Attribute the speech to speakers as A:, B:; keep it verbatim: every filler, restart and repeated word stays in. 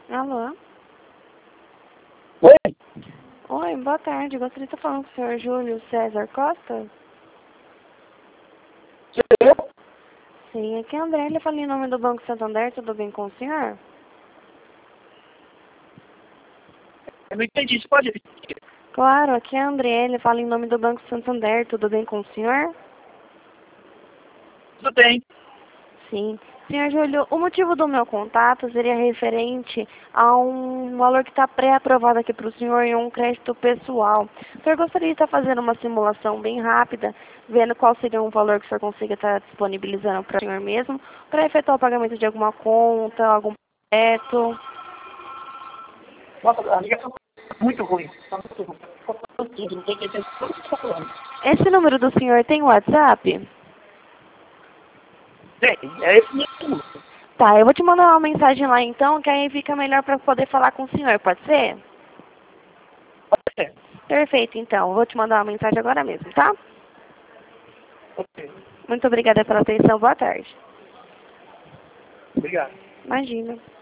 A: Alô?
B: Oi?
A: Oi, boa tarde. Gostaria de estar falando com o senhor Júlio César Costa?
B: Sou eu?
A: Sim, aqui é a André. Ele fala em nome do Banco Santander. Tudo bem com o senhor?
B: Eu não entendi. Você pode repetir?
A: Claro, aqui é a André. Ele fala em nome do Banco Santander. Tudo bem com o senhor?
B: Tudo bem.
A: Sim. Senhor Júlio, o motivo do meu contato seria referente a um valor que está pré-aprovado aqui para o senhor em um crédito pessoal. O senhor gostaria de estar fazendo uma simulação bem rápida, vendo qual seria um valor que o senhor consiga estar disponibilizando para o senhor mesmo, para efetuar o pagamento de alguma conta, algum projeto?
B: Nossa, a ligação tá muito ruim. Tá muito ruim. Tá falando tudo. Não tô entendendo o que você está falando.
A: Esse número do senhor tem WhatsApp?
B: Bem, é esse mesmo.
A: Tá, eu vou te mandar uma mensagem lá então, que aí fica melhor para poder falar com o senhor, pode ser?
B: Pode ser.
A: Perfeito, então. Vou te mandar uma mensagem agora mesmo, tá?
B: Ok.
A: Muito obrigada pela atenção. Boa tarde.
B: Obrigado.
A: Imagina.